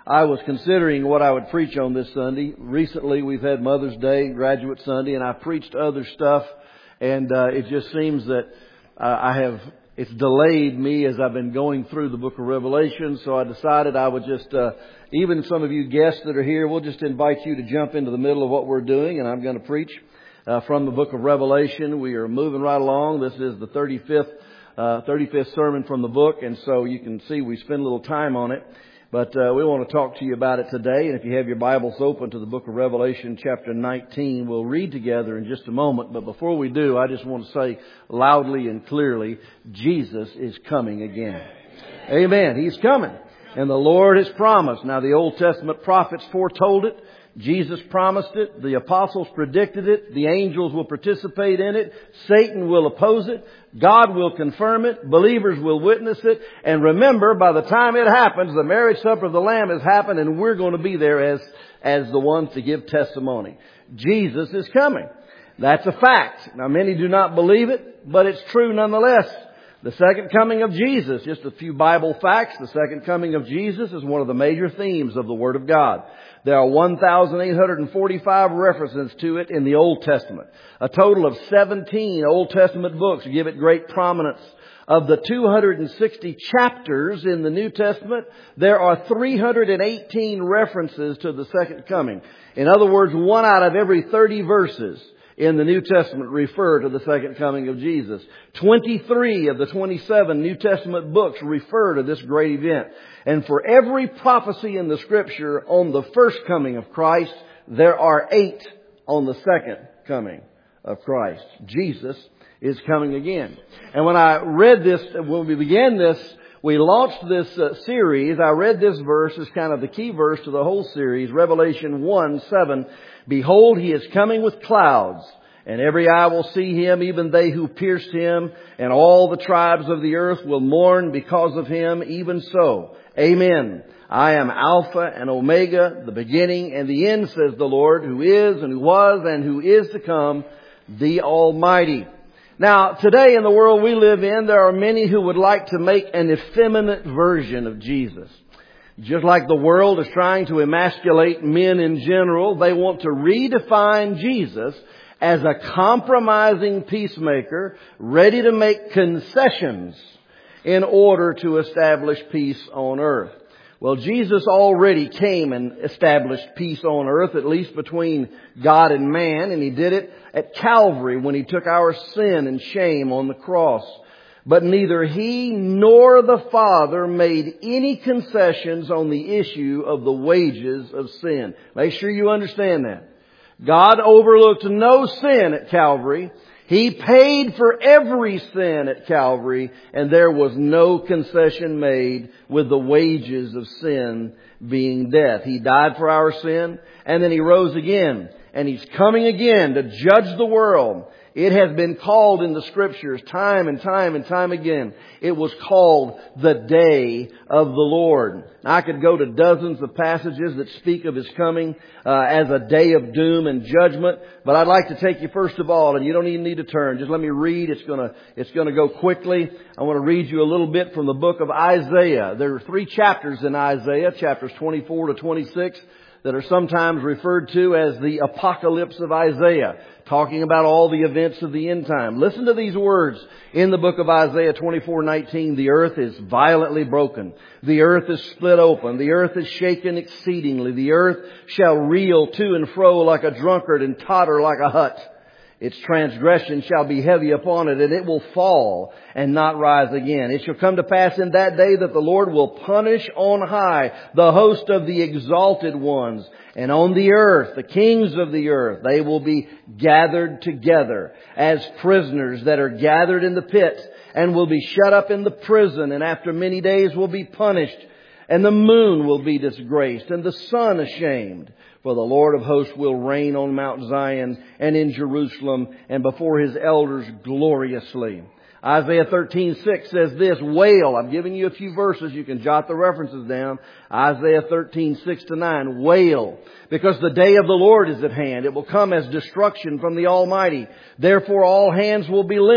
I was considering what I would preach on this Sunday. Recently we've had Mother's Day, Graduate Sunday, and I preached other stuff, and it just seems that it's delayed me as I've been going through the book of Revelation, so I decided I would just, even some of you guests that are here, we'll just invite you to jump into the middle of what we're doing, and I'm going to preach from the book of Revelation. We are moving right along. This is the 35th sermon from the book, and so you can see we spend a little time on it. But we want to talk to you about it today. And if you have your Bibles open to the book of Revelation, chapter 19, we'll read together in just a moment. But before we do, I just want to say loudly and clearly, Jesus is coming again. Amen. He's coming. And the Lord has promised. Now, the Old Testament prophets foretold it. Jesus promised it. The apostles predicted it. The angels will participate in it. Satan will oppose it. God will confirm it. Believers will witness it. And remember, by the time it happens, the marriage supper of the Lamb has happened, and we're going to be there as the ones to give testimony. Jesus is coming. That's a fact. Now, many do not believe it, but it's true nonetheless. The second coming of Jesus, just a few Bible facts. The second coming of Jesus is one of the major themes of the Word of God. There are 1,845 references to it in the Old Testament. A total of 17 Old Testament books give it great prominence. Of the 260 chapters in the New Testament, there are 318 references to the second coming. In other words, 1 out of every 30 verses in the New Testament refer to the second coming of Jesus. 23 of the 27 New Testament books refer to this great event. And for every prophecy in the Scripture on the first coming of Christ, there are 8 on the second coming of Christ. Jesus is coming again. And when I read this, when we began this, we launched this series. I read this verse as kind of the key verse to the whole series, Revelation 1:7. Behold, He is coming with clouds, and every eye will see Him, even they who pierced Him, and all the tribes of the earth will mourn because of Him, even so. Amen. I am Alpha and Omega, the beginning and the end, says the Lord, who is and who was and who is to come, the Almighty. Now, today in the world we live in, there are many who would like to make an effeminate version of Jesus. Just like the world is trying to emasculate men in general, they want to redefine Jesus as a compromising peacemaker, ready to make concessions in order to establish peace on earth. Well, Jesus already came and established peace on earth, at least between God and man, and He did it at Calvary when He took our sin and shame on the cross. But neither He nor the Father made any concessions on the issue of the wages of sin. Make sure you understand that. God overlooked no sin at Calvary. He paid for every sin at Calvary, and there was no concession made with the wages of sin being death. He died for our sin, and then He rose again, and He's coming again to judge the world. It has been called in the Scriptures time and time and time again. It was called the day of the Lord. I could go to dozens of passages that speak of His coming as a day of doom and judgment. But I'd like to take you first of all, and you don't even need to turn. Just let me read. It's going to go quickly. I want to read you a little bit from the book of Isaiah. There are 3 chapters in Isaiah, chapters 24 to 26. That are sometimes referred to as the apocalypse of Isaiah, talking about all the events of the end time. Listen to these words in the book of Isaiah 24:19. The earth is violently broken. The earth is split open. The earth is shaken exceedingly. The earth shall reel to and fro like a drunkard and totter like a hut. Its transgression shall be heavy upon it, and it will fall and not rise again. It shall come to pass in that day that the Lord will punish on high the host of the exalted ones. And on the earth, the kings of the earth, they will be gathered together as prisoners that are gathered in the pit, and will be shut up in the prison, and after many days will be punished. And the moon will be disgraced, and the sun ashamed. For the Lord of hosts will reign on Mount Zion and in Jerusalem and before His elders gloriously. Isaiah 13:6 says this, wail. I'm giving you a few verses. You can jot the references down. Isaiah 13:6-9. Wail, because the day of the Lord is at hand. It will come as destruction from the Almighty. Therefore all hands will be limp,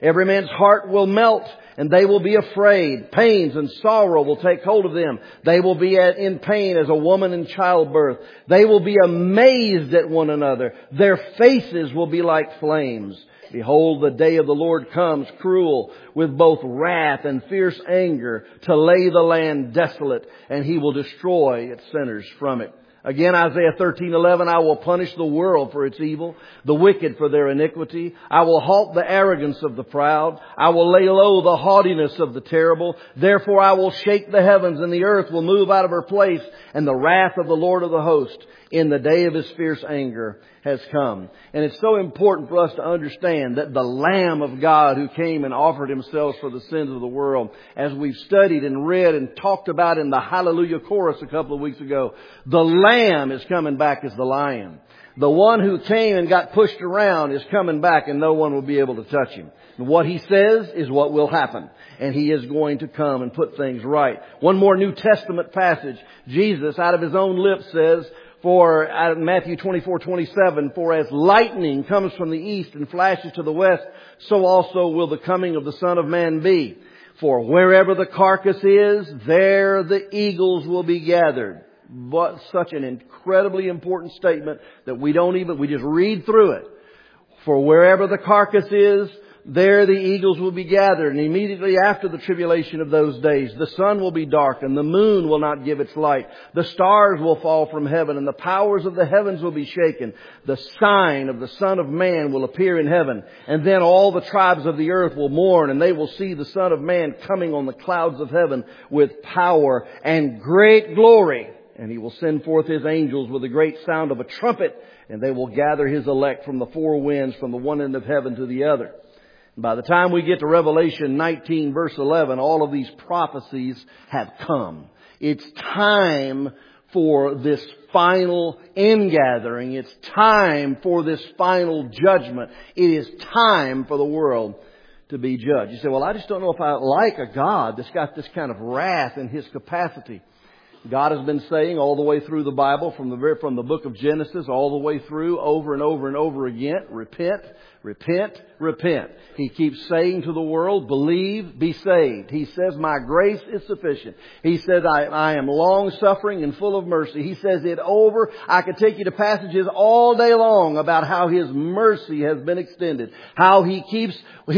Every man's heart will melt, and they will be afraid. Pains and sorrow will take hold of them. They will be in pain as a woman in childbirth. They will be amazed at one another. Their faces will be like flames. Behold, the day of the Lord comes, cruel, with both wrath and fierce anger, to lay the land desolate, and He will destroy its sinners from it. Again, Isaiah 13:11, I will punish the world for its evil, the wicked for their iniquity. I will halt the arrogance of the proud. I will lay low the haughtiness of the terrible. Therefore I will shake the heavens, and the earth will move out of her place, and the wrath of the Lord of the host in the day of His fierce anger has come. And it's so important for us to understand that the Lamb of God who came and offered Himself for the sins of the world, as we've studied and read and talked about in the Hallelujah chorus a couple of weeks ago, the Lamb is coming back as the Lion. The one who came and got pushed around is coming back, and no one will be able to touch Him. And what He says is what will happen. And He is going to come and put things right. One more New Testament passage. Jesus, out of His own lips, says, for out of Matthew 24:27, for as lightning comes from the east and flashes to the west, so also will the coming of the Son of Man be. For wherever the carcass is, there the eagles will be gathered. But such an incredibly important statement that we just read through it. For wherever the carcass is, there the eagles will be gathered. And immediately after the tribulation of those days, the sun will be darkened, the moon will not give its light, the stars will fall from heaven, and the powers of the heavens will be shaken. The sign of the Son of Man will appear in heaven, and then all the tribes of the earth will mourn, and they will see the Son of Man coming on the clouds of heaven with power and great glory. And He will send forth His angels with a great sound of a trumpet, and they will gather His elect from the four winds, from the one end of heaven to the other. By the time we get to Revelation 19 verse 11, all of these prophecies have come. It's time for this final ingathering. It's time for this final judgment. It is time for the world to be judged. You say, well, I just don't know if I like a God that's got this kind of wrath in His capacity. God has been saying all the way through the Bible, from the book of Genesis all the way through, over and over and over again, repent, repent, repent. He keeps saying to the world, believe, be saved. He says, my grace is sufficient. He says, I am long-suffering and full of mercy. He says it over. I could take you to passages all day long about how His mercy has been extended. How He keeps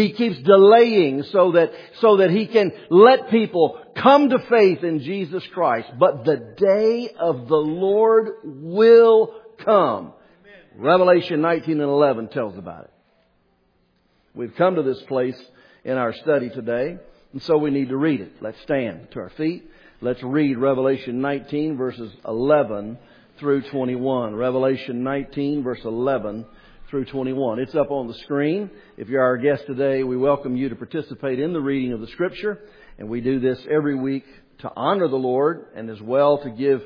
delaying so that He can let people come to faith in Jesus Christ. But the day of the Lord will come. Amen. Revelation 19 and 11 tells about it. We've come to this place in our study today, and so we need to read it. Let's stand to our feet. Let's read Revelation 19 verses 11 through 21. Revelation 19 verse 11 through 21. It's up on the screen. If you're our guest today, we welcome you to participate in the reading of the Scripture. And we do this every week to honor the Lord, and as well to give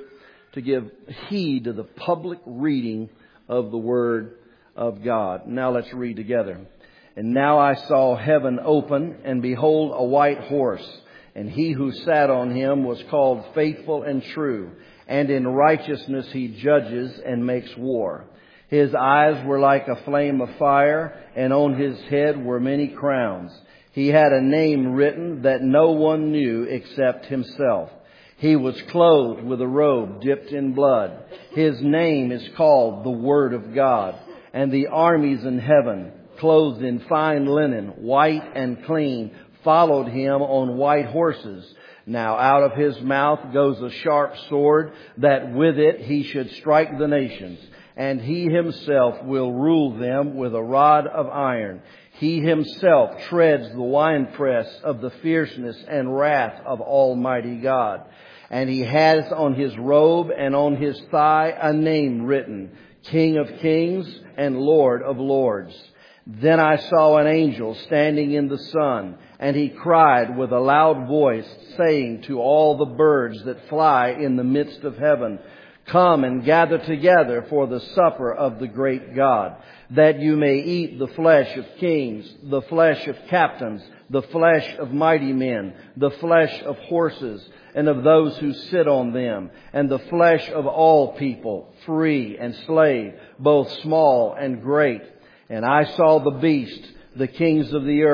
heed to the public reading of the Word of God. Now let's read together. And now I saw heaven open, and behold, a white horse. And He who sat on him was called Faithful and True. And in righteousness He judges and makes war. His eyes were like a flame of fire, and on His head were many crowns. He had a name written that no one knew except Himself. He was clothed with a robe dipped in blood. His name is called the Word of God. And the armies in heaven, clothed in fine linen, white and clean, followed Him on white horses. Now out of His mouth goes a sharp sword, that with it He should strike the nations. And He Himself will rule them with a rod of iron. He Himself treads the winepress of the fierceness and wrath of Almighty God. And He has on His robe and on His thigh a name written, King of Kings and Lord of Lords. Then I saw an angel standing in the sun, and he cried with a loud voice, saying to all the birds that fly in the midst of heaven, come and gather together for the supper of the great God, that you may eat the flesh of kings, the flesh of captains, the flesh of mighty men, the flesh of horses, and of those who sit on them, and the flesh of all people, free and slave, both small and great. And I saw the beast, the kings of the earth,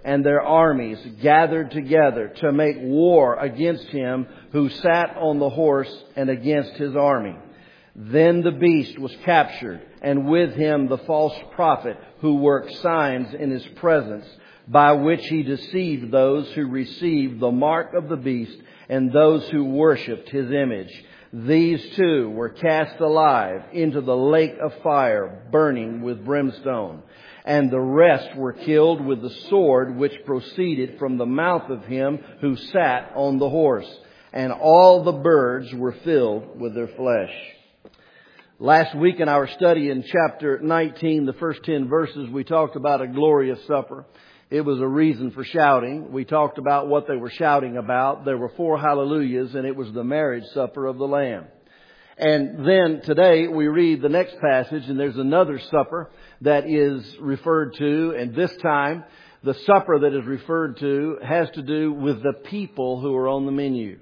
and their armies gathered together to make war against him who sat on the horse and against his army. Then the beast was captured, and with him the false prophet who worked signs in his presence, by which he deceived those who received the mark of the beast and those who worshipped his image. These two were cast alive into the lake of fire, burning with brimstone. And the rest were killed with the sword which proceeded from the mouth of him who sat on the horse. And all the birds were filled with their flesh. Last week in our study in chapter 19, the first 10 verses, we talked about a glorious supper. It was a reason for shouting. We talked about what they were shouting about. There were 4 hallelujahs, and it was the marriage supper of the Lamb. And then today we read the next passage, and there's another supper that is referred to. And this time, the supper that is referred to has to do with the people who are on the menu.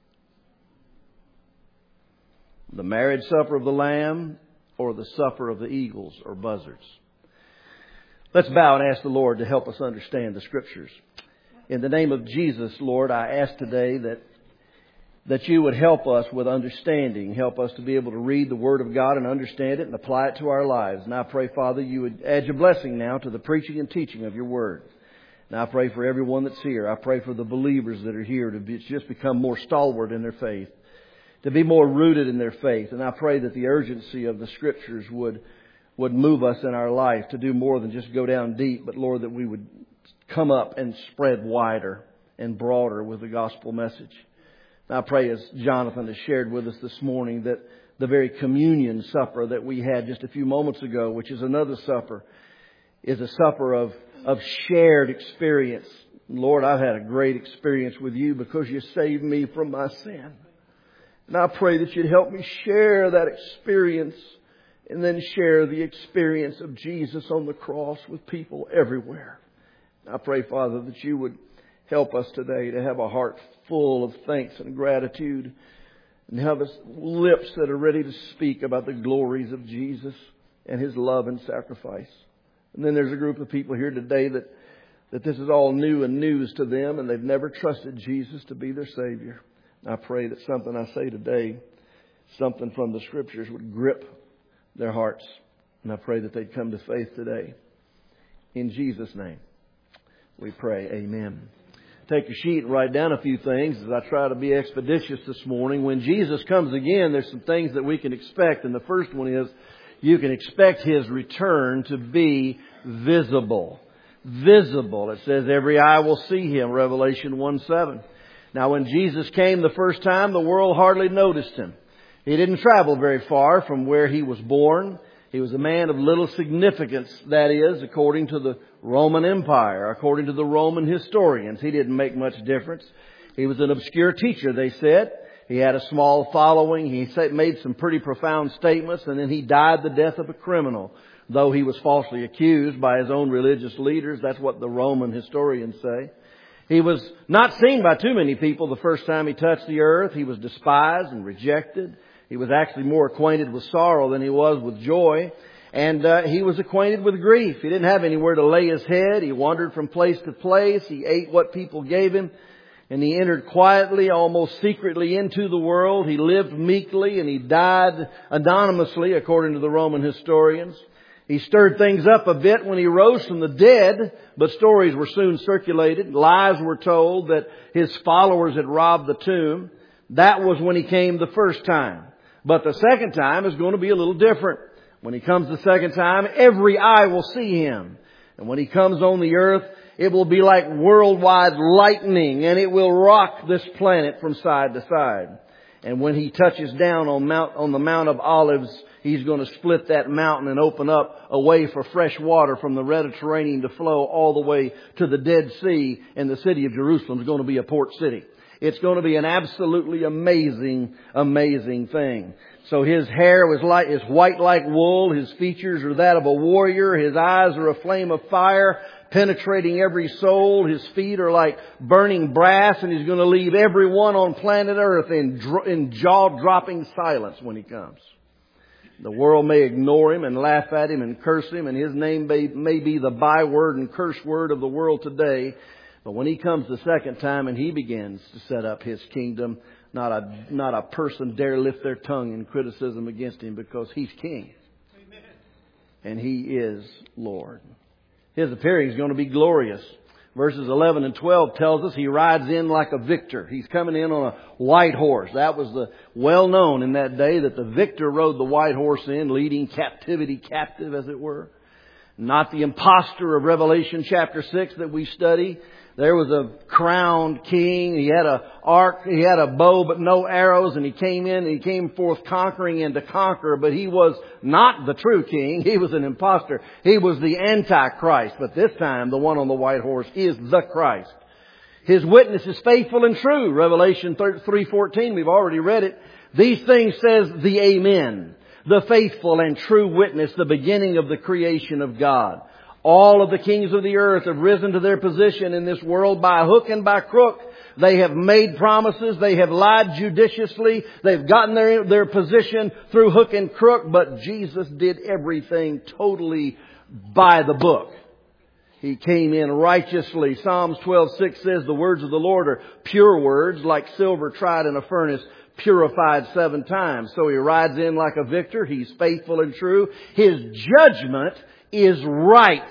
The marriage supper of the Lamb, or the supper of the eagles or buzzards. Let's bow and ask the Lord to help us understand the Scriptures. In the name of Jesus, Lord, I ask today that you would help us with understanding. Help us to be able to read the Word of God and understand it and apply it to our lives. And I pray, Father, you would add your blessing now to the preaching and teaching of your Word. And I pray for everyone that's here. I pray for the believers that are here to just become more stalwart in their faith, to be more rooted in their faith. And I pray that the urgency of the Scriptures would move us in our life to do more than just go down deep, but Lord, that we would come up and spread wider and broader with the gospel message. And I pray, as Jonathan has shared with us this morning, that the very communion supper that we had just a few moments ago, which is another supper, is a supper of shared experience. Lord, I've had a great experience with you because you saved me from my sin. And I pray that you'd help me share that experience and then share the experience of Jesus on the cross with people everywhere. I pray, Father, that you would help us today to have a heart full of thanks and gratitude and have us lips that are ready to speak about the glories of Jesus and His love and sacrifice. And then there's a group of people here today that this is all new and news to them, and they've never trusted Jesus to be their Savior. I pray that something I say today, something from the Scriptures, would grip their hearts. And I pray that they'd come to faith today. In Jesus' name we pray. Amen. Take a sheet and write down a few things as I try to be expeditious this morning. When Jesus comes again, there's some things that we can expect. And the first one is you can expect His return to be visible. Visible. It says every eye will see Him, Revelation 1:7. Now when Jesus came the first time, the world hardly noticed Him. He didn't travel very far from where He was born. He was a man of little significance, that is, according to the Roman Empire, according to the Roman historians. He didn't make much difference. He was an obscure teacher, they said. He had a small following. He made some pretty profound statements, and then he died the death of a criminal, though he was falsely accused by his own religious leaders. That's what the Roman historians say. He was not seen by too many people the first time He touched the earth. He was despised and rejected. He was actually more acquainted with sorrow than He was with joy. And He was acquainted with grief. He didn't have anywhere to lay His head. He wandered from place to place. He ate what people gave Him. And He entered quietly, almost secretly into the world. He lived meekly and He died anonymously, according to the Roman historians. He stirred things up a bit when He rose from the dead, but stories were soon circulated. Lies were told that His followers had robbed the tomb. That was when He came the first time. But the second time is going to be a little different. When He comes the second time, every eye will see Him. And when He comes on the earth, it will be like worldwide lightning, and it will rock this planet from side to side. And when He touches down on the Mount of Olives, He's going to split that mountain and open up a way for fresh water from the Mediterranean to flow all the way to the Dead Sea. And the city of Jerusalem is going to be a port city. It's going to be an absolutely amazing, amazing thing. So His hair is white like wool. His features are that of a warrior. His eyes are a flame of fire, penetrating every soul. His feet are like burning brass, and He's going to leave everyone on planet Earth in jaw-dropping silence when He comes. The world may ignore Him and laugh at Him and curse Him, and His name may be the byword and curse word of the world today. But when He comes the second time and He begins to set up His kingdom, not a person dare lift their tongue in criticism against Him, because He's King. Amen. And He is Lord. His appearing is going to be glorious. Verses 11 and 12 tells us He rides in like a victor. He's coming in on a white horse. That was well known in that day, that the victor rode the white horse in, leading captivity captive, as it were. Not the impostor of Revelation chapter 6 that we study. There was a crowned king. He had an ark. He had a bow, but no arrows. And he came in and he came forth conquering and to conquer. But he was not the true king. He was an impostor. He was the Antichrist. But this time, the one on the white horse is the Christ. His witness is faithful and true. Revelation 3:14, we've already read it. These things says the Amen, the faithful and true witness, the beginning of the creation of God. All of the kings of the earth have risen to their position in this world by hook and by crook. They have made promises. They have lied judiciously. They've gotten their position through hook and crook. But Jesus did everything totally by the book. He came in righteously. Psalms 12:6 says the words of the Lord are pure words, like silver tried in a furnace, purified 7 times. So He rides in like a victor. He's faithful and true. His judgment is right.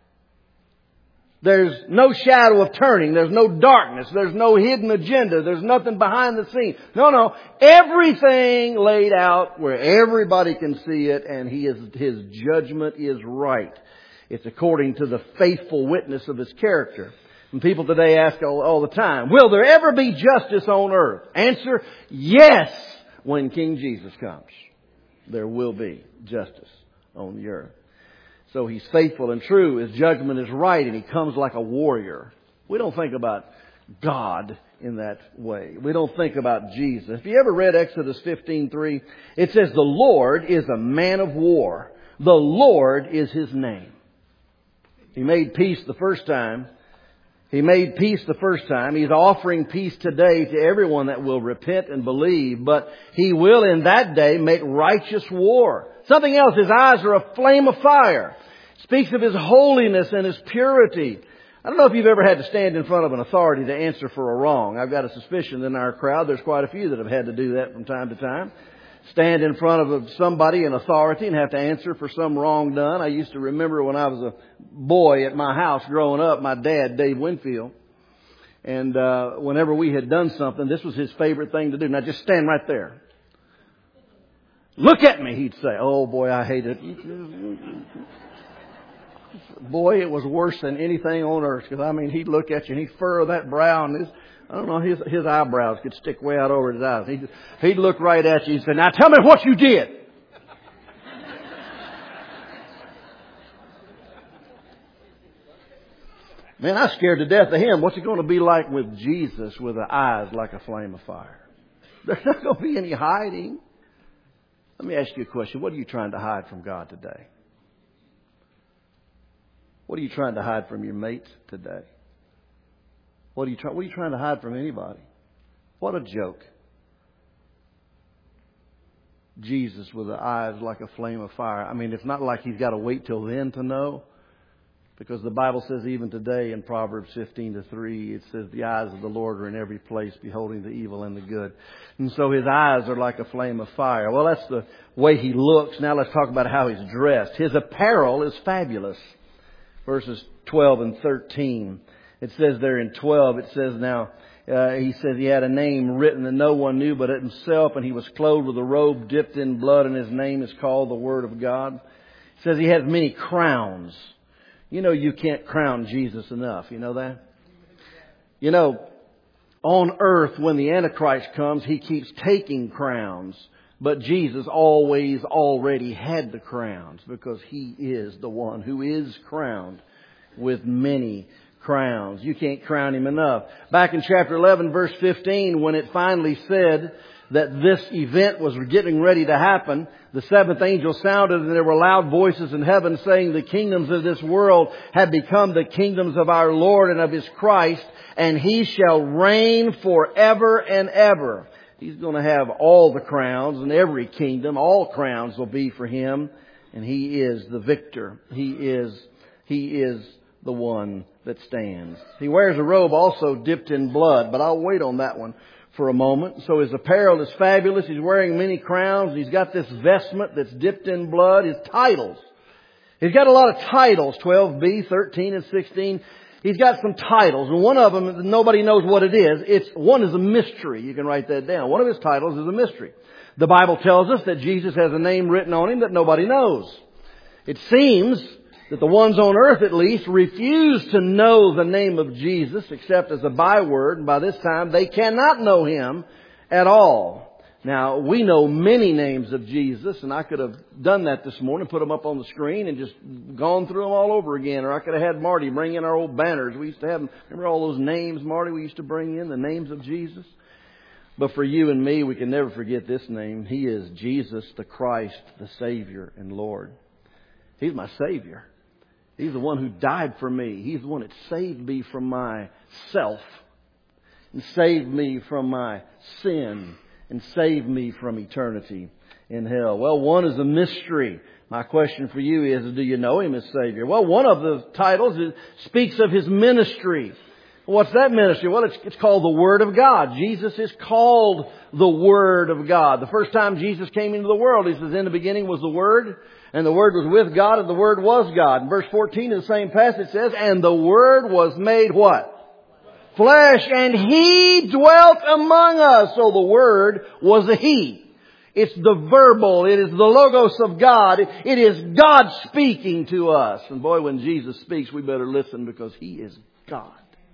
There's no shadow of turning. There's no darkness. There's no hidden agenda. There's nothing behind the scene. No. Everything laid out where everybody can see it, and His judgment is right. It's according to the faithful witness of His character. And people today ask all the time, will there ever be justice on earth? Answer, yes, when King Jesus comes. There will be justice on the earth. So He's faithful and true. His judgment is right, and He comes like a warrior. We don't think about God in that way. We don't think about Jesus. If you ever read Exodus 15:3, it says the Lord is a man of war. The Lord is His name. He made peace the first time. He's offering peace today to everyone that will repent and believe. But He will in that day make righteous war. Something else, His eyes are a flame of fire. Speaks of His holiness and His purity. I don't know if you've ever had to stand in front of an authority to answer for a wrong. I've got a suspicion in our crowd there's quite a few that have had to do that from time to time. Stand in front of somebody in authority and have to answer for some wrong done. I used to remember when I was a boy at my house growing up, my dad, Dave Winfield. And whenever we had done something, this was his favorite thing to do. Now just stand right there. Look at me, he'd say. Oh boy, I hate it. Boy, it was worse than anything on earth. Because he'd look at you and he'd furrow that brow, and his eyebrows could stick way out over his eyes. He'd look right at you and say, now tell me what you did. Man, I'm scared to death of him. What's it going to be like with Jesus with the eyes like a flame of fire? There's not going to be any hiding. Let me ask you a question. What are you trying to hide from God today? What are you trying to hide from your mate today? What are you trying to hide from anybody? What a joke. Jesus with the eyes like a flame of fire. It's not like He's got to wait till then to know. Because the Bible says even today in Proverbs 15:3, it says the eyes of the Lord are in every place, beholding the evil and the good. And so His eyes are like a flame of fire. Well, that's the way He looks. Now let's talk about how He's dressed. His apparel is fabulous. Verses 12 and 13. It says there in 12, it says now, He says He had a name written that no one knew but Himself, and He was clothed with a robe dipped in blood, and His name is called the Word of God. It says He has many crowns. You can't crown Jesus enough. You know that? On earth, when the Antichrist comes, he keeps taking crowns. But Jesus always already had the crowns, because He is the one who is crowned with many crowns. You can't crown Him enough. Back in chapter 11, verse 15, when it finally said that this event was getting ready to happen, the seventh angel sounded, and there were loud voices in heaven saying, the kingdoms of this world have become the kingdoms of our Lord and of His Christ, and He shall reign forever and ever. He's going to have all the crowns and every kingdom. All crowns will be for Him. And He is the victor. He is the one that stands. He wears a robe also dipped in blood, but I'll wait on that one for a moment. So His apparel is fabulous. He's wearing many crowns. He's got this vestment that's dipped in blood. His titles. He's got a lot of titles, 12b, 13, and 16. He's got some titles, and one of them, nobody knows what it is. One is a mystery. You can write that down. One of His titles is a mystery. The Bible tells us that Jesus has a name written on Him that nobody knows. It seems that the ones on earth, at least, refuse to know the name of Jesus except as a byword, and by this time they cannot know Him at all. Now, we know many names of Jesus, and I could have done that this morning, put them up on the screen and just gone through them all over again. Or I could have had Marty bring in our old banners. We used to have them. Remember all those names, Marty, we used to bring in, the names of Jesus? But for you and me, we can never forget this name. He is Jesus the Christ, the Savior and Lord. He's my Savior. He's the one who died for me. He's the one that saved me from myself and saved me from my sin and save me from eternity in hell. Well, one is a mystery. My question for you is, do you know Him as Savior? Well, one of the titles speaks of His ministry. What's that ministry? Well, it's called the Word of God. Jesus is called the Word of God. The first time Jesus came into the world, He says, in the beginning was the Word, and the Word was with God, and the Word was God. In verse 14 of the same passage says, and the Word was made what? Flesh, and He dwelt among us. So the Word was a He. It's the verbal. It is the Logos of God. It is God speaking to us. And boy, when Jesus speaks, we better listen because He is God.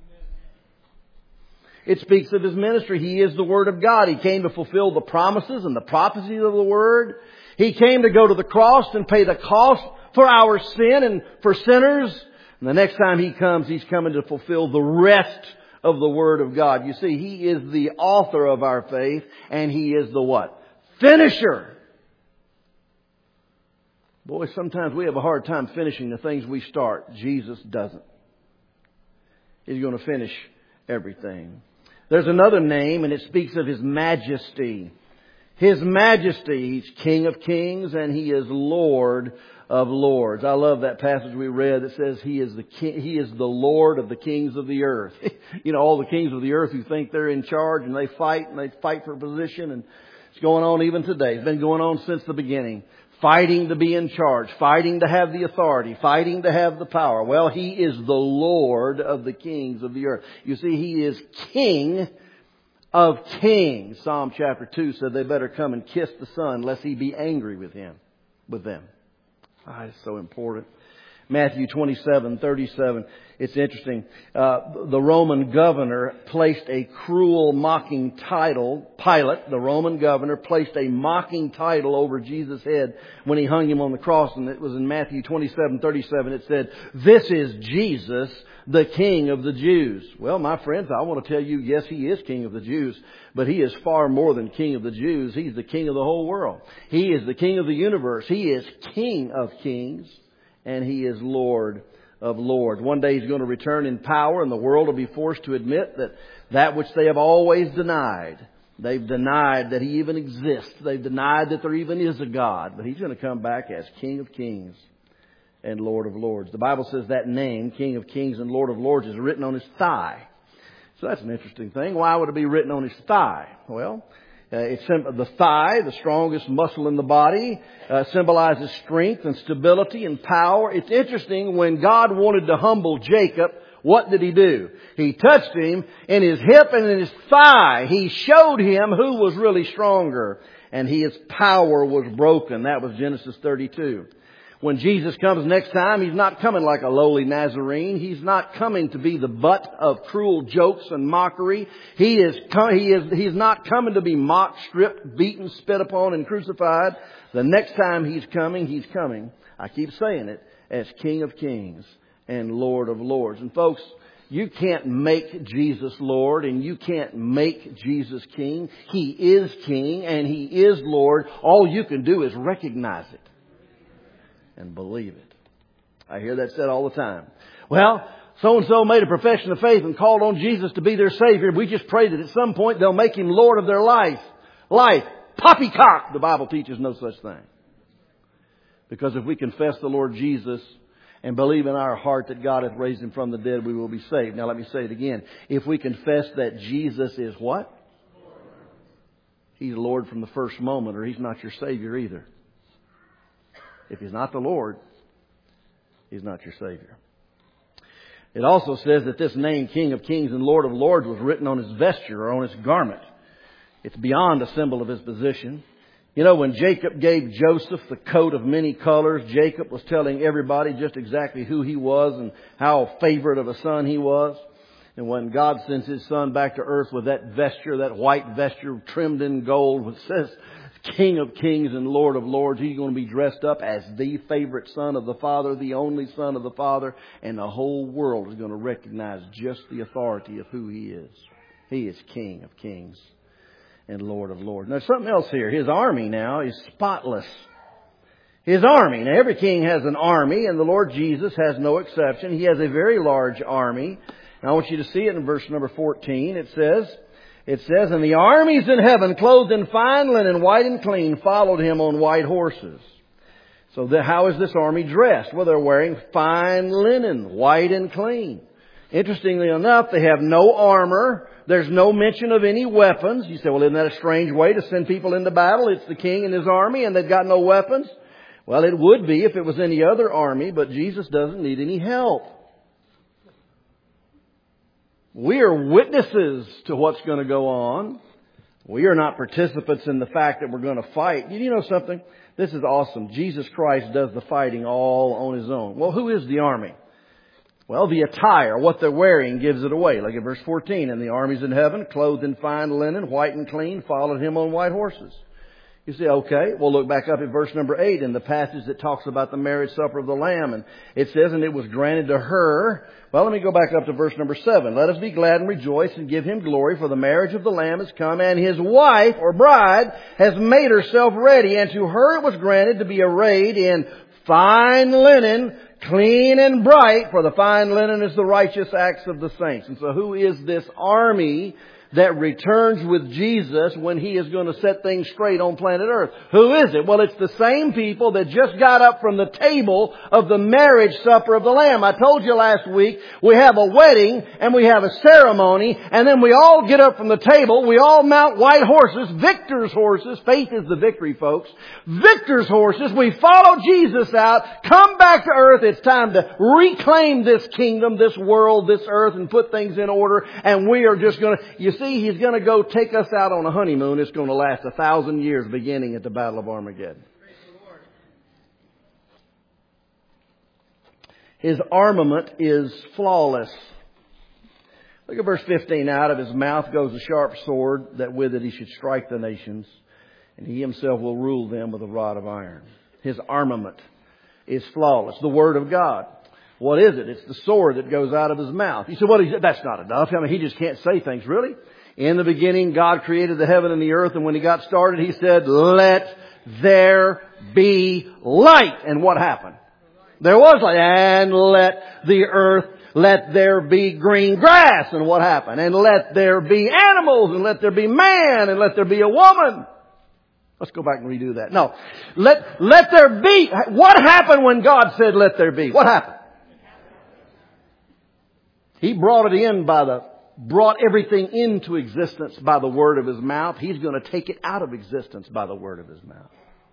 It speaks of His ministry. He is the Word of God. He came to fulfill the promises and the prophecies of the Word. He came to go to the cross and pay the cost for our sin and for sinners. And the next time He comes, He's coming to fulfill the rest of the Word of God. You see, He is the author of our faith, and He is the what? Finisher. Boy, sometimes we have a hard time finishing the things we start. Jesus doesn't. He's going to finish everything. There's another name, and it speaks of His majesty. His majesty. He's King of kings, and He is Lord of lords. I love that passage we read that says He is the King, He is the Lord of the kings of the earth. You know, all the kings of the earth who think they're in charge and they fight for position, and it's going on even today. It's been going on since the beginning. Fighting to be in charge, fighting to have the authority, fighting to have the power. Well, He is the Lord of the kings of the earth. You see, He is King of kings. Psalm chapter 2 said they better come and kiss the Son lest He be angry with them. It's so important. Matthew 27:37. It's interesting. The Roman governor placed a cruel, mocking title. Pilate, the Roman governor, placed a mocking title over Jesus' head when He hung Him on the cross. And it was in Matthew 27:37. It said, "This is Jesus, the King of the Jews." Well, my friends, I want to tell you, yes, He is King of the Jews. But He is far more than King of the Jews. He's the King of the whole world. He is the King of the universe. He is King of kings. And He is Lord of lords. One day He's going to return in power, and the world will be forced to admit that which they have always denied. They've denied that He even exists. They've denied that there even is a God. But He's going to come back as King of kings and Lord of lords. The Bible says that name, King of kings and Lord of lords, is written on His thigh. So that's an interesting thing. Why would it be written on His thigh? Well, the thigh, the strongest muscle in the body, symbolizes strength and stability and power. It's interesting, when God wanted to humble Jacob, what did He do? He touched him in his hip and in his thigh. He showed him who was really stronger, and his power was broken. That was Genesis 32. When Jesus comes next time, He's not coming like a lowly Nazarene. He's not coming to be the butt of cruel jokes and mockery. He's not coming to be mocked, stripped, beaten, spit upon, and crucified. The next time He's coming, I keep saying it, as King of kings and Lord of lords. And folks, you can't make Jesus Lord, and you can't make Jesus King. He is King and He is Lord. All you can do is recognize it and believe it. I hear that said all the time. Well, so-and-so made a profession of faith and called on Jesus to be their Savior. We just pray that at some point they'll make Him Lord of their life. life. Poppycock! The Bible teaches no such thing. Because if we confess the Lord Jesus and believe in our heart that God hath raised Him from the dead, we will be saved. Now let me say it again. If we confess that Jesus is what? He's Lord from the first moment, or He's not your Savior either. If He's not the Lord, He's not your Savior. It also says that this name, King of Kings and Lord of Lords, was written on His vesture or on His garment. It's beyond a symbol of His position. You know, when Jacob gave Joseph the coat of many colors, Jacob was telling everybody just exactly who he was and how favored of a son he was. And when God sends His Son back to earth with that vesture, that white vesture trimmed in gold, which says King of Kings and Lord of Lords, He's going to be dressed up as the favorite Son of the Father, the only Son of the Father, and the whole world is going to recognize just the authority of who He is. He is King of Kings and Lord of Lords. Now, there's something else here. His army now is spotless. His army. Now, every king has an army, and the Lord Jesus has no exception. He has a very large army. Now, I want you to see it in verse number 14. It says, and the armies in heaven, clothed in fine linen, white and clean, followed Him on white horses. So how is this army dressed? Well, they're wearing fine linen, white and clean. Interestingly enough, they have no armor. There's no mention of any weapons. You say, well, isn't that a strange way to send people into battle? It's the king and his army and they've got no weapons. Well, it would be if it was any other army, but Jesus doesn't need any help. We are witnesses to what's going to go on. We are not participants in the fact that we're going to fight. You know something? This is awesome. Jesus Christ does the fighting all on His own. Well, who is the army? Well, the attire, what they're wearing, gives it away. Look at verse 14. And the armies in heaven, clothed in fine linen, white and clean, followed Him on white horses. You say, okay, we'll look back up at verse number 8 in the passage that talks about the marriage supper of the Lamb. And it says, and it was granted to her. Well, let me go back up to verse number 7. Let us be glad and rejoice and give Him glory, for the marriage of the Lamb has come, and His wife, or bride, has made herself ready. And to her it was granted to be arrayed in fine linen, clean and bright, for the fine linen is the righteous acts of the saints. And so who is this army that returns with Jesus when He is going to set things straight on planet Earth? Who is it? Well, it's the same people that just got up from the table of the marriage supper of the Lamb. I told you last week, we have a wedding and we have a ceremony, and then we all get up from the table, we all mount white horses, victor's horses. Faith is the victory, folks. Victor's horses. We follow Jesus out, come back to earth. It's time to reclaim this kingdom, this world, this earth, and put things in order. And we are just going to, you see, He's going to go take us out on a honeymoon. It's going to last 1,000 years beginning at the Battle of Armageddon. His armament is flawless. Look at verse 15. Out of His mouth goes a sharp sword, that with it He should strike the nations, and He Himself will rule them with a rod of iron. His armament is flawless. The Word of God. What is it? It's the sword that goes out of His mouth. You say, well, that's not enough. I mean, He just can't say things. Really? In the beginning, God created the heaven and the earth. And when He got started, He said, let there be light. And what happened? There was light. And let there be green grass. And what happened? And let there be animals. And let there be man. And let there be a woman. Let's go back and redo that. No. Let there be. What happened when God said, let there be? What happened? He brought everything into existence by the word of His mouth. He's going to take it out of existence by the word of His mouth.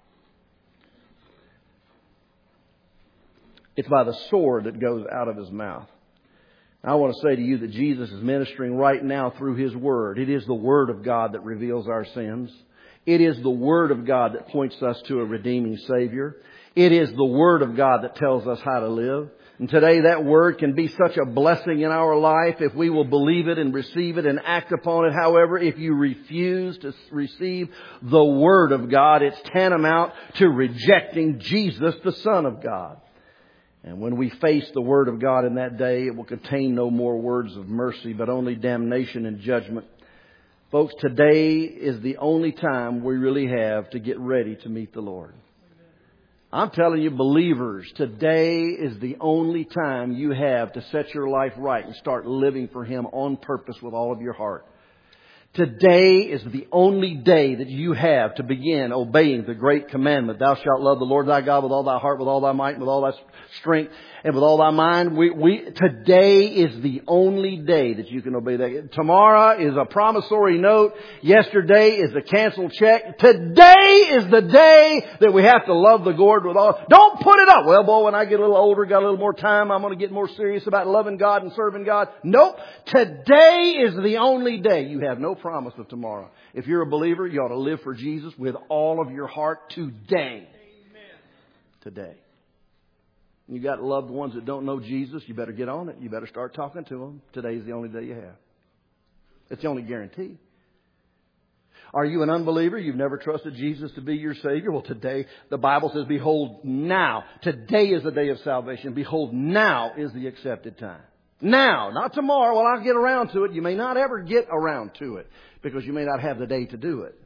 It's by the sword that goes out of His mouth. I want to say to you that Jesus is ministering right now through His Word. It is the Word of God that reveals our sins. It is the Word of God that points us to a redeeming Savior. It is the Word of God that tells us how to live. And today that Word can be such a blessing in our life if we will believe it and receive it and act upon it. However, if you refuse to receive the Word of God, it's tantamount to rejecting Jesus, the Son of God. And when we face the Word of God in that day, it will contain no more words of mercy, but only damnation and judgment. Folks, today is the only time we really have to get ready to meet the Lord. I'm telling you, believers, today is the only time you have to set your life right and start living for Him on purpose with all of your heart. Today is the only day that you have to begin obeying the great commandment. Thou shalt love the Lord thy God with all thy heart, with all thy might, with all thy strength, and with all thy mind. Today is the only day that you can obey that. Tomorrow is a promissory note. Yesterday is a canceled check. Today is the day that we have to love the Lord with all. Don't put it up. Well, boy, when I get a little older, got a little more time, I'm going to get more serious about loving God and serving God. Nope. Today is the only day. You have no promise of tomorrow. If you're a believer, you ought to live for Jesus with all of your heart today. Amen. Today. You got loved ones that don't know Jesus, you better get on it. You better start talking to them. Today is the only day you have. It's the only guarantee. Are you an unbeliever? You've never trusted Jesus to be your Savior? Well, today, the Bible says, behold, now. Today is the day of salvation. Behold, now is the accepted time. Now, not tomorrow. Well, I'll get around to it. You may not ever get around to it because you may not have the day to do it.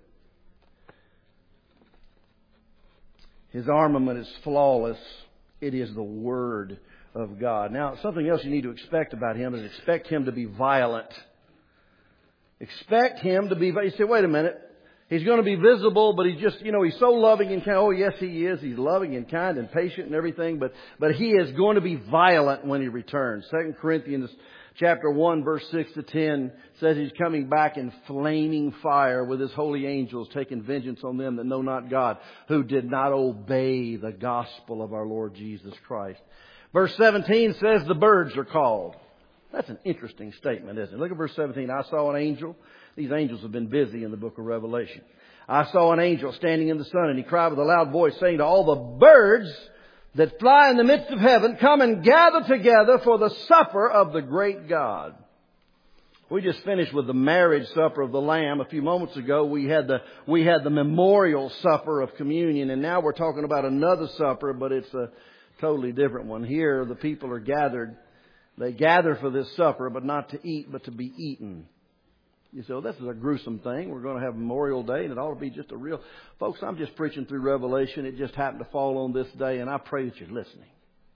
His armament is flawless. It is the Word of God. Now, something else you need to expect about Him is expect Him to be violent. Expect Him to be violent. You say, wait a minute. He's going to be visible, but he's just, he's so loving and kind. Oh, yes, He is. He's loving and kind and patient and everything. But He is going to be violent when He returns. 2 Corinthians chapter 1, verse 6 to 10 says He's coming back in flaming fire with His holy angels, taking vengeance on them that know not God, who did not obey the gospel of our Lord Jesus Christ. Verse 17 says the birds are called. That's an interesting statement, isn't it? Look at verse 17. I saw an angel. These angels have been busy in the book of Revelation. I saw an angel standing in the sun, and he cried with a loud voice, saying to all the birds that fly in the midst of heaven, come and gather together for the supper of the great God. We just finished with the marriage supper of the Lamb. A few moments ago, we had the memorial supper of communion, and now we're talking about another supper, but it's a totally different one. Here, the people are gathered. They gather for this supper, but not to eat, but to be eaten. You say, well, this is a gruesome thing. We're going to have Memorial Day, and it ought to be just a real... Folks, I'm just preaching through Revelation. It just happened to fall on this day, and I pray that you're listening.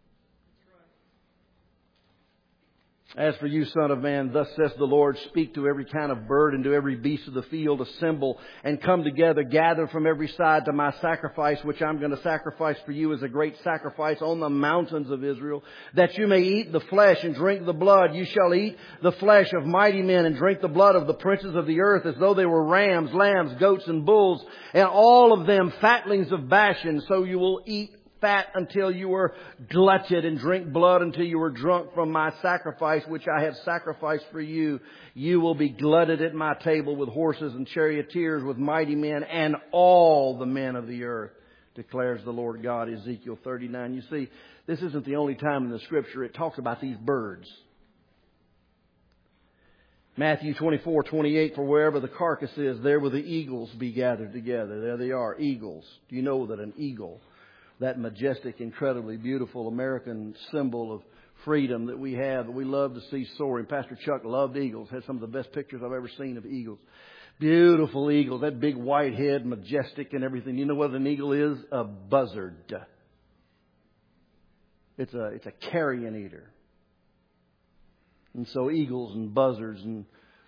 As for you, Son of Man, thus says the Lord, speak to every kind of bird and to every beast of the field, assemble and come together, gather from every side to my sacrifice, which I'm going to sacrifice for you as a great sacrifice on the mountains of Israel, that you may eat the flesh and drink the blood. You shall eat the flesh of mighty men and drink the blood of the princes of the earth, as though they were rams, lambs, goats, and bulls, and all of them fatlings of Bashan. So you will eat fat until you were glutted, and drink blood until you were drunk from my sacrifice, which I have sacrificed for you. You will be glutted at my table with horses and charioteers, with mighty men, and all the men of the earth, declares the Lord God. Ezekiel 39. You see, this isn't the only time in the Scripture it talks about these birds. Matthew 24:28, for wherever the carcass is, there will the eagles be gathered together. There they are, eagles. Do you know that an eagle, that majestic, incredibly beautiful American symbol of freedom that we have, that we love to see soaring. Pastor Chuck loved eagles. Had some of the best pictures I've ever seen of eagles. Beautiful eagles. That big white head, majestic and everything. You know what an eagle is? A buzzard. It's a carrion eater. And so eagles and buzzards and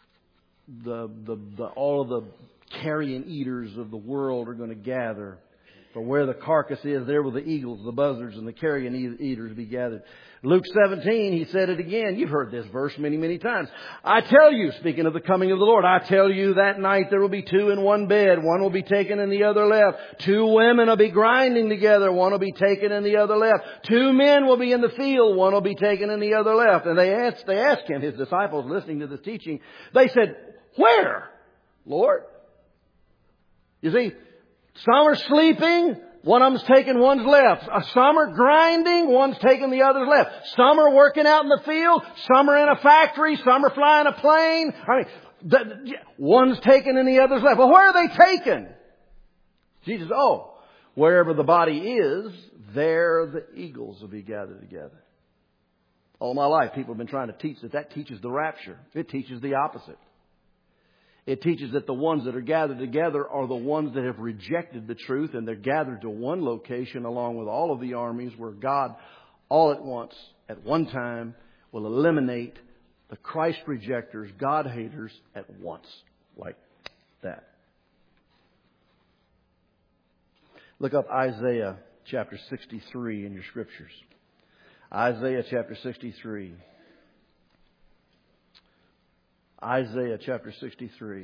all of the carrion eaters of the world are going to gather. For where the carcass is, there will the eagles, the buzzards, and the carrion eaters be gathered. Luke 17, he said it again. You've heard this verse many, many times. I tell you, speaking of the coming of the Lord, I tell you that night there will be two in one bed. One will be taken and the other left. Two women will be grinding together. One will be taken and the other left. Two men will be in the field. One will be taken and the other left. And they asked him, his disciples listening to this teaching, they said, where, Lord? You see, some are sleeping, one of them's taking one's left. Some are grinding, one's taking the other's left. Some are working out in the field, some are in a factory, some are flying a plane. One's taken and the other's left. Well, where are they taken? Jesus, wherever the body is, there the eagles will be gathered together. All my life, people have been trying to teach that teaches the rapture. It teaches the opposite. It teaches that the ones that are gathered together are the ones that have rejected the truth, and they're gathered to one location along with all of the armies, where God all at once, at one time, will eliminate the Christ rejectors, God haters at once. like that. Look up Isaiah chapter 63 in your scriptures. Isaiah chapter 63. Isaiah chapter 63.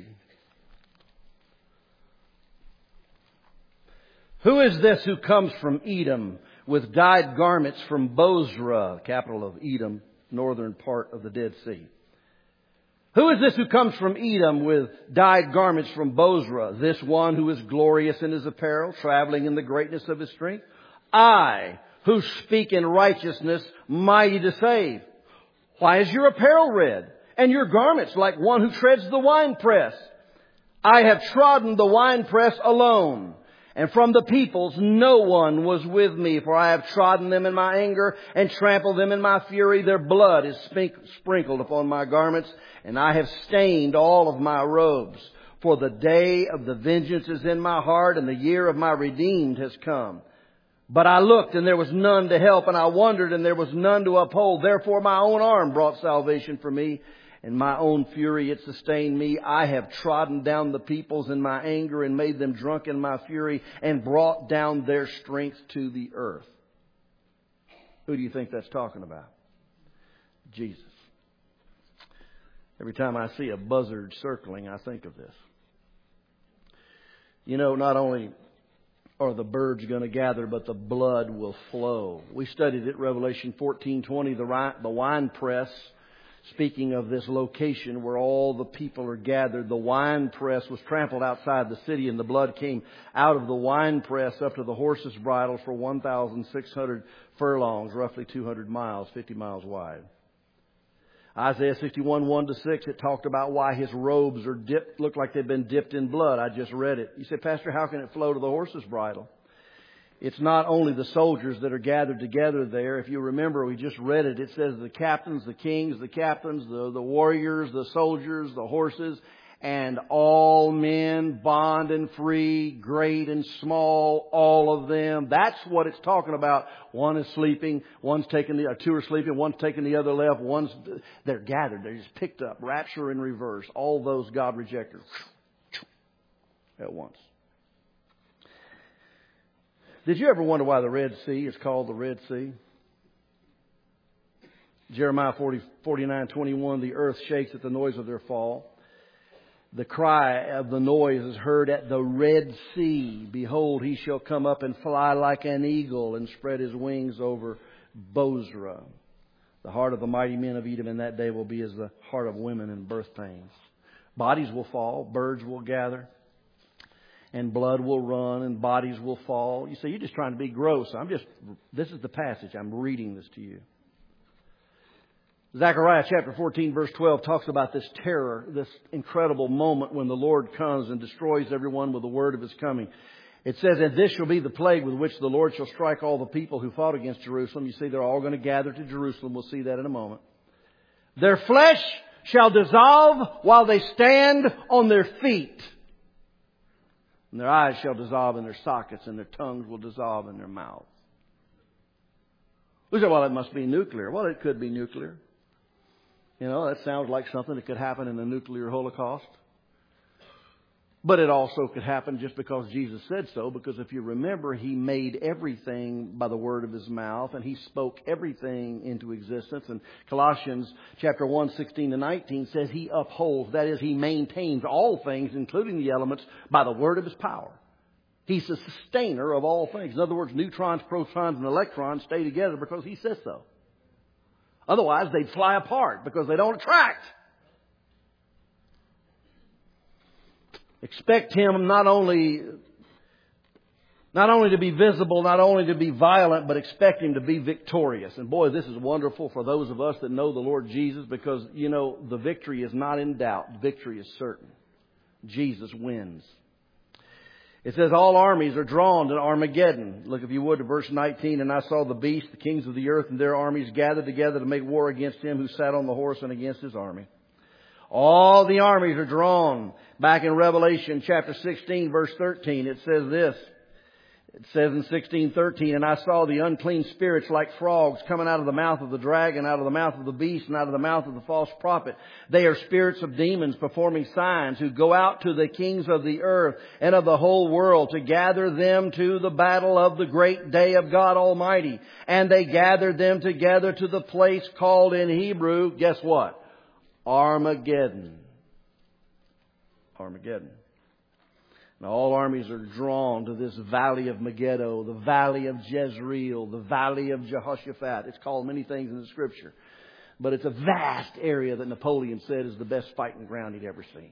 Who is this who comes from Edom with dyed garments from Bozrah, capital of Edom, northern part of the Dead Sea? Who is this who comes from Edom with dyed garments from Bozrah? This one who is glorious in his apparel, traveling in the greatness of his strength? I, who speak in righteousness, mighty to save. Why is your apparel red, and your garments like one who treads the winepress? I have trodden the winepress alone, and from the peoples no one was with me, for I have trodden them in my anger and trampled them in my fury. Their blood is sprinkled upon my garments, and I have stained all of my robes. For the day of the vengeance is in my heart, and the year of my redeemed has come. But I looked, and there was none to help, and I wondered, and there was none to uphold. Therefore my own arm brought salvation for me. In my own fury it sustained me. I have trodden down the peoples in my anger and made them drunk in my fury and brought down their strength to the earth. Who do you think that's talking about? Jesus. Every time I see a buzzard circling, I think of this. You know, not only are the birds going to gather, but the blood will flow. We studied it, Revelation 14:20, the wine press. Speaking of this location where all the people are gathered, the wine press was trampled outside the city, and the blood came out of the wine press up to the horses' bridles for 1,600 furlongs, roughly 200 miles, 50 miles wide. Isaiah 61:1-6, it talked about why his robes are dipped, look like they've been dipped in blood. I just read it. You say, Pastor, how can it flow to the horse's bridle? It's not only the soldiers that are gathered together there. If you remember, we just read it. It says the captains, the kings, the captains, the warriors, the soldiers, the horses, and all men, bond and free, great and small, all of them. That's what it's talking about. One is sleeping, two are sleeping, one's taking the other left, they're gathered. They're just picked up. Rapture in reverse. All those God rejectors at once. Did you ever wonder why the Red Sea is called the Red Sea? Jeremiah 49:21, the earth shakes at the noise of their fall. The cry of the noise is heard at the Red Sea. Behold, he shall come up and fly like an eagle and spread his wings over Bozrah. The heart of the mighty men of Edom in that day will be as the heart of women in birth pains. Bodies will fall, birds will gather, and blood will run, and bodies will fall. You say, you're just trying to be gross. This is the passage. I'm reading this to you. Zechariah chapter 14 verse 12 talks about this terror, this incredible moment when the Lord comes and destroys everyone with the word of his coming. It says, and this shall be the plague with which the Lord shall strike all the people who fought against Jerusalem. You see, they're all going to gather to Jerusalem. We'll see that in a moment. Their flesh shall dissolve while they stand on their feet. And their eyes shall dissolve in their sockets, and their tongues will dissolve in their mouths. We say, well, it must be nuclear. Well, it could be nuclear. You know, that sounds like something that could happen in a nuclear holocaust. But it also could happen just because Jesus said so. Because if you remember, he made everything by the word of his mouth, and he spoke everything into existence. And Colossians chapter 1:16-19 says he upholds, that is, he maintains all things, including the elements, by the word of his power. He's the sustainer of all things. In other words, neutrons, protons, and electrons stay together because he says so. Otherwise, they'd fly apart because they don't attract. Expect him not only to be visible, not only to be violent, but expect him to be victorious. And boy, this is wonderful for those of us that know the Lord Jesus, because, you know, the victory is not in doubt. Victory is certain. Jesus wins. It says all armies are drawn to Armageddon. Look, if you would, to verse 19. And I saw the beast, the kings of the earth, and their armies gathered together to make war against him who sat on the horse and against his army. All the armies are drawn. Back in Revelation chapter 16, verse 13, it says this. It says in 16:13, and I saw the unclean spirits like frogs coming out of the mouth of the dragon, out of the mouth of the beast, and out of the mouth of the false prophet. They are spirits of demons performing signs who go out to the kings of the earth and of the whole world to gather them to the battle of the great day of God Almighty. And they gathered them together to the place called in Hebrew, guess what? Armageddon. Armageddon. Now all armies are drawn to this valley of Megiddo, the valley of Jezreel, the valley of Jehoshaphat. It's called many things in the Scripture. But it's a vast area that Napoleon said is the best fighting ground he'd ever seen.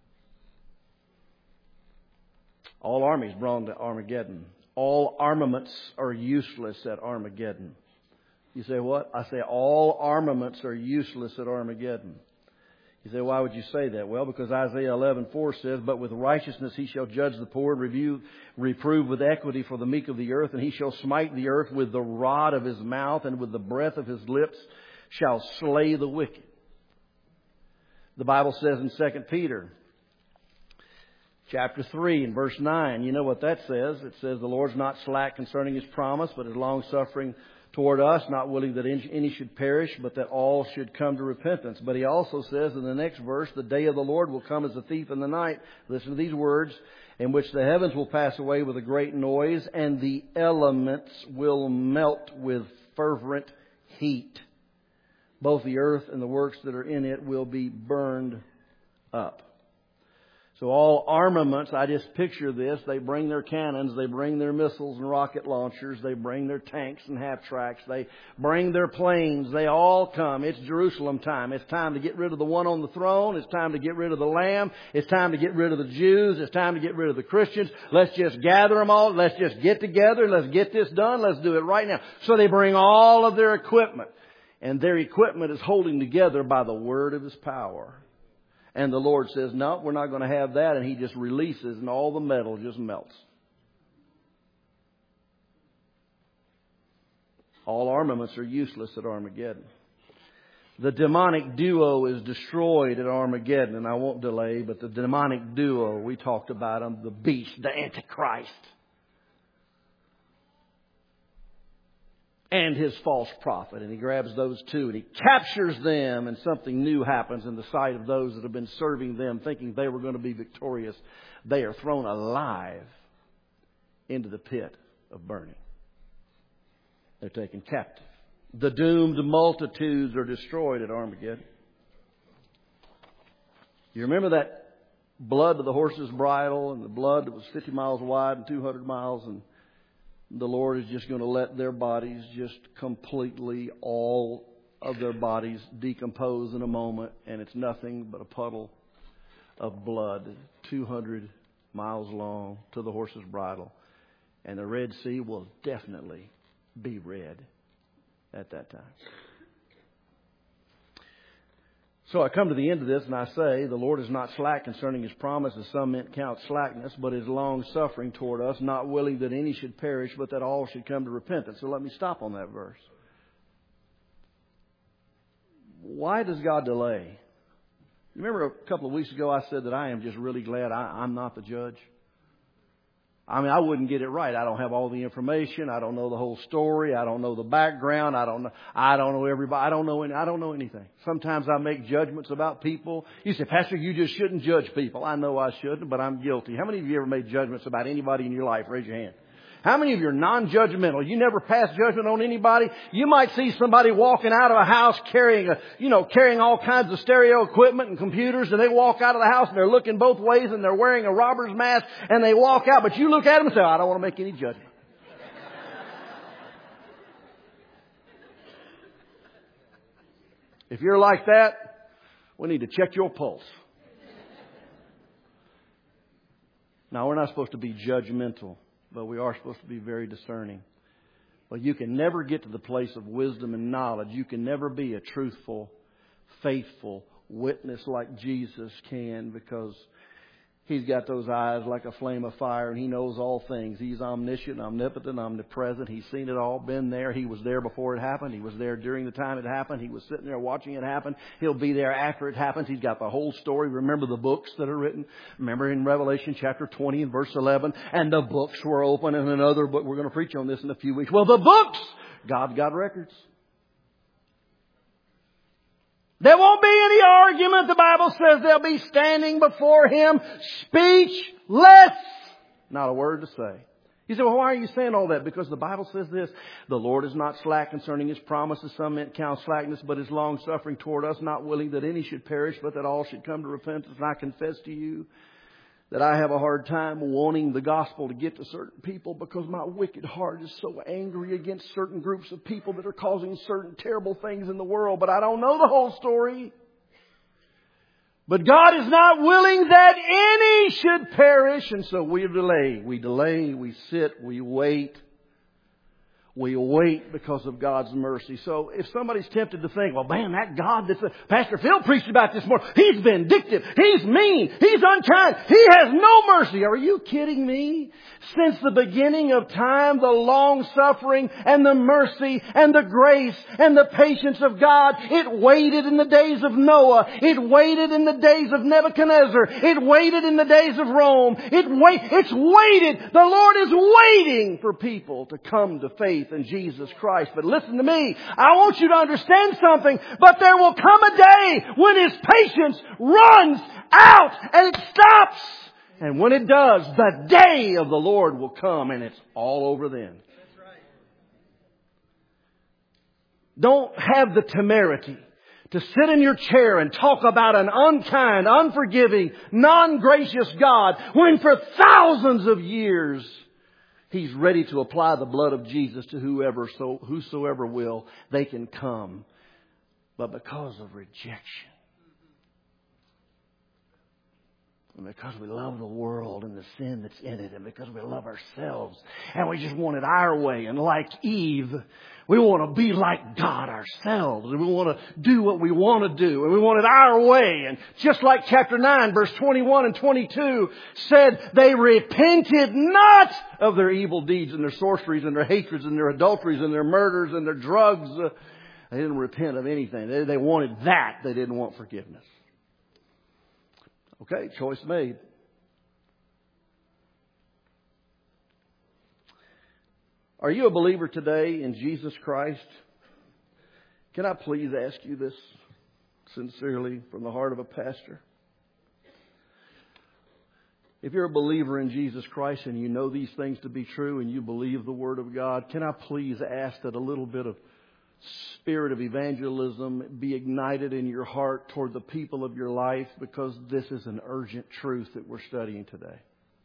All armies drawn to Armageddon. All armaments are useless at Armageddon. You say what? I say all armaments are useless at Armageddon. You say, why would you say that? Well, because Isaiah 11:4 says, but with righteousness he shall judge the poor and reprove with equity for the meek of the earth, and he shall smite the earth with the rod of his mouth, and with the breath of his lips shall slay the wicked. The Bible says in 2 Peter chapter 3 and verse 9, you know what that says. It says, the Lord's not slack concerning his promise, but is long-suffering toward us, not willing that any should perish, but that all should come to repentance. But he also says in the next verse, the day of the Lord will come as a thief in the night. Listen to these words, in which the heavens will pass away with a great noise, and the elements will melt with fervent heat. Both the earth and the works that are in it will be burned up. So all armaments, I just picture this, they bring their cannons, they bring their missiles and rocket launchers, they bring their tanks and half-tracks, they bring their planes, they all come. It's Jerusalem time. It's time to get rid of the one on the throne. It's time to get rid of the Lamb. It's time to get rid of the Jews. It's time to get rid of the Christians. Let's just gather them all. Let's just get together. Let's get this done. Let's do it right now. So they bring all of their equipment. And their equipment is holding together by the word of His power. And the Lord says, no, we're not going to have that. And He just releases and all the metal just melts. All armaments are useless at Armageddon. The demonic duo is destroyed at Armageddon. And I won't delay, but the demonic duo, we talked about them, the beast, the Antichrist, and his false prophet. And he grabs those two and he captures them, and something new happens in the sight of those that have been serving them, thinking they were going to be victorious. They are thrown alive into the pit of burning. They're taken captive. The doomed multitudes are destroyed at Armageddon. You remember that blood of the horse's bridle and the blood that was 50 miles wide and 200 miles, and the Lord is just going to let their bodies just completely, all of their bodies decompose in a moment, and it's nothing but a puddle of blood 200 miles long to the horse's bridle. And the Red Sea will definitely be red at that time. So I come to the end of this and I say, the Lord is not slack concerning His promise, as some men count slackness, but is long-suffering toward us, not willing that any should perish, but that all should come to repentance. So let me stop on that verse. Why does God delay? You remember a couple of weeks ago I said that I am just really glad I'm not the judge? I mean, I wouldn't get it right. I don't have all the information. I don't know the whole story. I don't know the background. I don't know everybody. I don't know anything. Sometimes I make judgments about people. You say, Pastor, you just shouldn't judge people. I know I shouldn't, but I'm guilty. How many of you ever made judgments about anybody in your life? Raise your hand. How many of you are non-judgmental? You never pass judgment on anybody? You might see somebody walking out of a house carrying all kinds of stereo equipment and computers, and they walk out of the house and they're looking both ways and they're wearing a robber's mask and they walk out, but you look at them and say, I don't want to make any judgment. If you're like that, we need to check your pulse. Now, we're not supposed to be judgmental, but we are supposed to be very discerning. Well, you can never get to the place of wisdom and knowledge. You can never be a truthful, faithful witness like Jesus can, because He's got those eyes like a flame of fire, and He knows all things. He's omniscient, omnipotent, omnipresent. He's seen it all, been there. He was there before it happened. He was there during the time it happened. He was sitting there watching it happen. He'll be there after it happens. He's got the whole story. Remember the books that are written? Remember in Revelation chapter 20 and verse 11, and the books were open, and another book. We're going to preach on this in a few weeks. Well, the books, God's got records. There won't be any argument. The Bible says they'll be standing before Him speechless. Not a word to say. You say, well, why are you saying all that? Because the Bible says this: the Lord is not slack concerning His promises, some men count slackness, but is long suffering toward us, not willing that any should perish, but that all should come to repentance. And I confess to you that I have a hard time wanting the gospel to get to certain people because my wicked heart is so angry against certain groups of people that are causing certain terrible things in the world. But I don't know the whole story. But God is not willing that any should perish. And so we delay, we sit, we wait. We wait because of God's mercy. So if somebody's tempted to think, well, man, that God that Pastor Phil preached about this morning, He's vindictive, He's mean, He's unkind, He has no mercy. Are you kidding me? Since the beginning of time, the long suffering and the mercy and the grace and the patience of God, it waited in the days of Noah. It waited in the days of Nebuchadnezzar. It waited in the days of Rome. It's waited. The Lord is waiting for people to come to faith in Jesus Christ. But listen to me. I want you to understand something. But there will come a day when His patience runs out and it stops. And when it does, the day of the Lord will come, and it's all over then. That's right. Don't have the temerity to sit in your chair and talk about an unkind, unforgiving, non-gracious God when for thousands of years He's ready to apply the blood of Jesus to whosoever will. They can come. But because of rejection, and because we love the world and the sin that's in it, and because we love ourselves, and we just want it our way, and like Eve, we want to be like God ourselves, and we want to do what we want to do, and we want it our way. And just like chapter 9, verse 21 and 22 said, they repented not of their evil deeds and their sorceries and their hatreds and their adulteries and their murders and their drugs. They didn't repent of anything. They wanted that. They didn't want forgiveness. Okay, choice made. Are you a believer today in Jesus Christ? Can I please ask you this sincerely from the heart of a pastor? If you're a believer in Jesus Christ and you know these things to be true and you believe the Word of God, can I please ask that a little bit of spirit of evangelism be ignited in your heart toward the people of your life, because this is an urgent truth that we're studying today.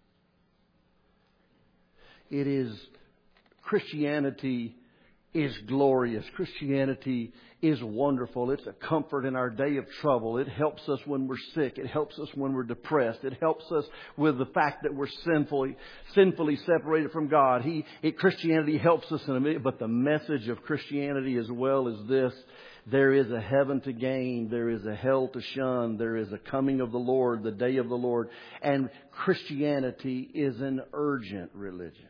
Christianity is glorious. Christianity is wonderful. It's a comfort in our day of trouble. It helps us when we're sick. It helps us when we're depressed. It helps us with the fact that we're sinfully separated from God. Christianity helps us in a minute. But the message of Christianity as well is this: there is a heaven to gain. There is a hell to shun. There is a coming of the Lord, the day of the Lord. And Christianity is an urgent religion.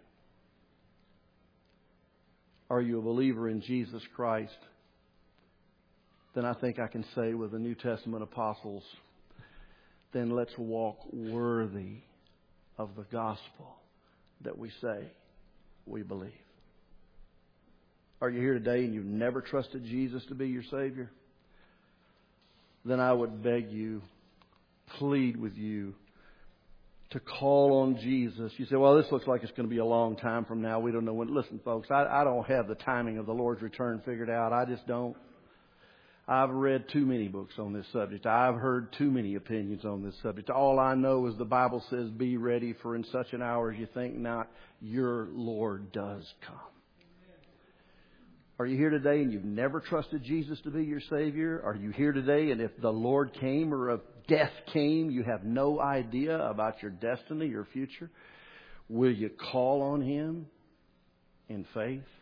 Are you a believer in Jesus Christ? Then I think I can say with the New Testament apostles, then let's walk worthy of the gospel that we say we believe. Are you here today and you've never trusted Jesus to be your Savior? Then I would beg you, plead with you, to call on Jesus. You say, well, this looks like it's going to be a long time from now. We don't know when. Listen, folks, I don't have the timing of the Lord's return figured out. I just don't. I've read too many books on this subject. I've heard too many opinions on this subject. All I know is the Bible says, be ready, for in such an hour as you think not, your Lord does come. Are you here today and you've never trusted Jesus to be your Savior? Are you here today and if the Lord came or if death came, you have no idea about your destiny, your future? Will you call on Him in faith?